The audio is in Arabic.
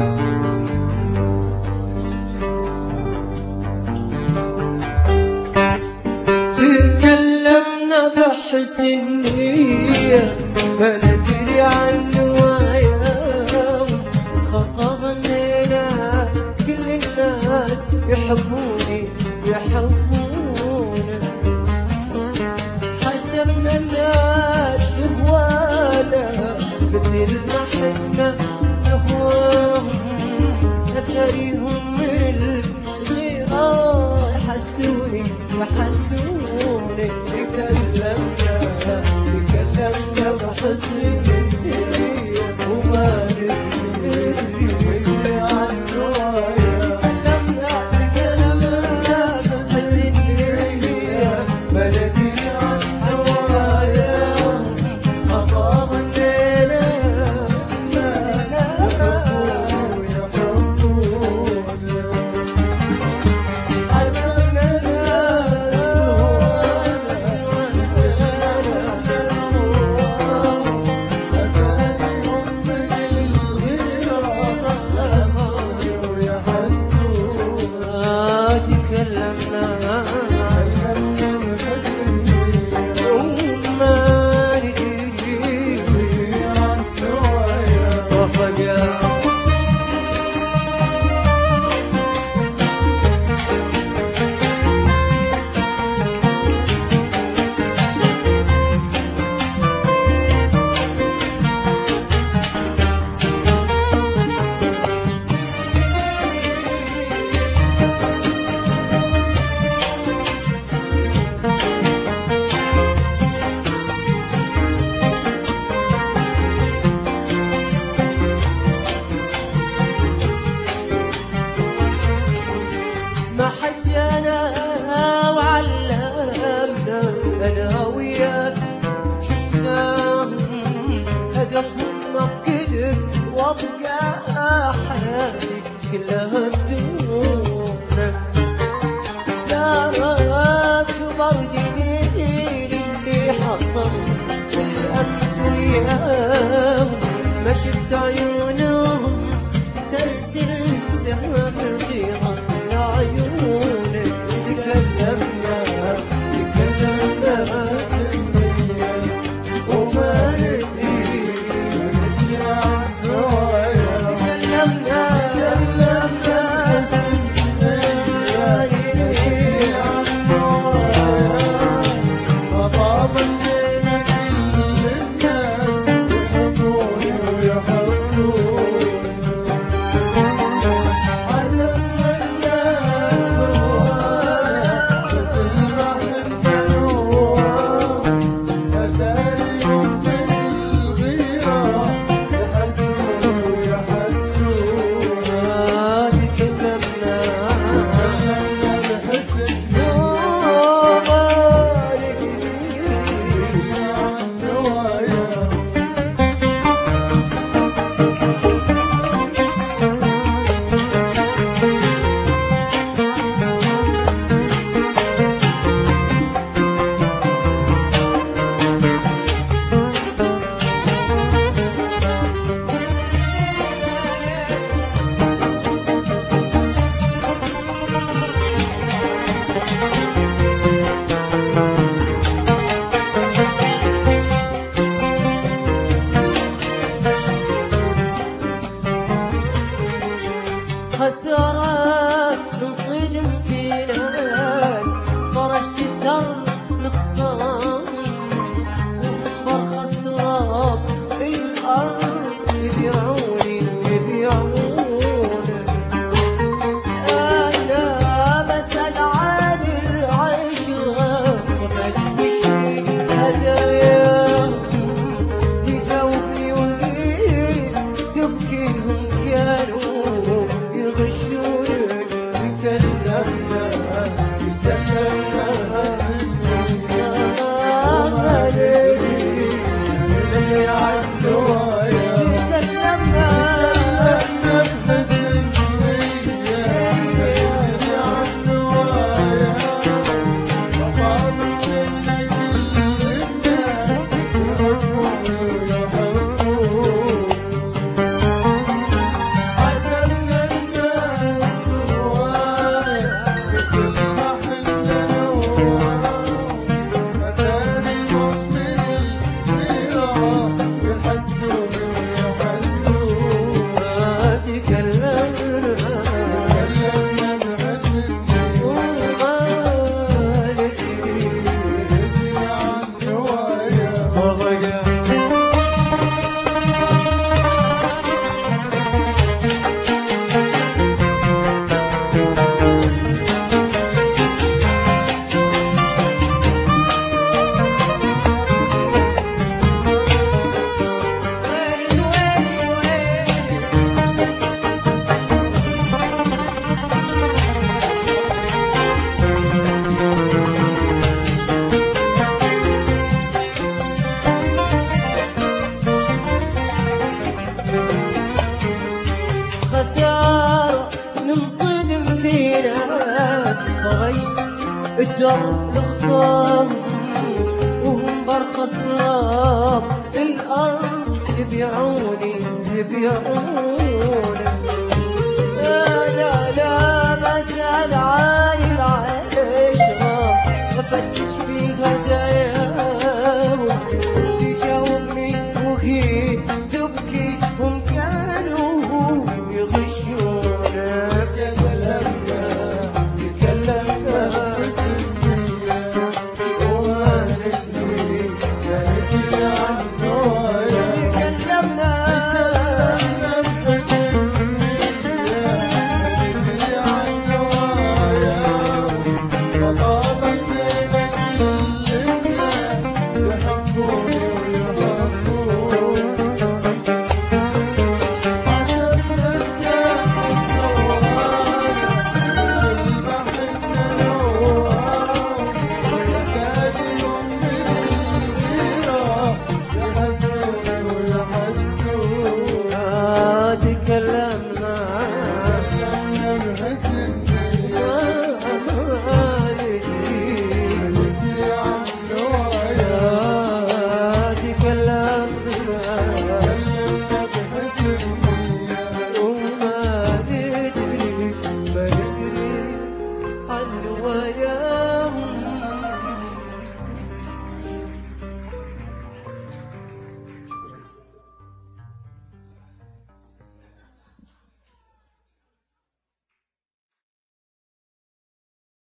تكلمنا بحسن نية ما ندري عن نوايا، خطبنا كل الناس يحبوني يحبوني، حسبنا الناس بهوانا مثل ما حنا نهواهم، أثريهم من الغيرة يحسدوني يحسدوني. تكلمنا بحسن نية وما ندري عن نوايا، تكلمنا بحسن نية ما ندري عن نوايا، خطاب الليلة الناس يحبون حسبنا أنا وياك شفناهم هدفهم مفقدك، وابقى حياتي كلها بدونك. لا أكبر دليل اللي حصل والأمس وياهم، ما شفت عيونهم ترسل سهام الغيرة لعيونك. تكلمنا وما ندري عن نوايا، تكلمنا عن نوايا، خطاب الليلة كل الناس يحبوني ويحبوني، حسبنا الناس نوايا مثل ما خسارات ننصدم في ناس فرشت الدرب نختار، برخص تراب الأرض يبيعوني يبيعوني. أنا بسأل عن العيش الغاب وفتش هداياهم، تجاوبني وقيل تبكيهم كانوا يغشون. الدرب الخطام وهم برخص تراب الأرض يبيعوني يبيعوني. لا لا بسأل عن العشرة أفتش في هداياهم تجاوبني وهي تبكي هم كانوا يغشونا. تكلمنا تكلمنا وما ندري ما ندري عن وياه.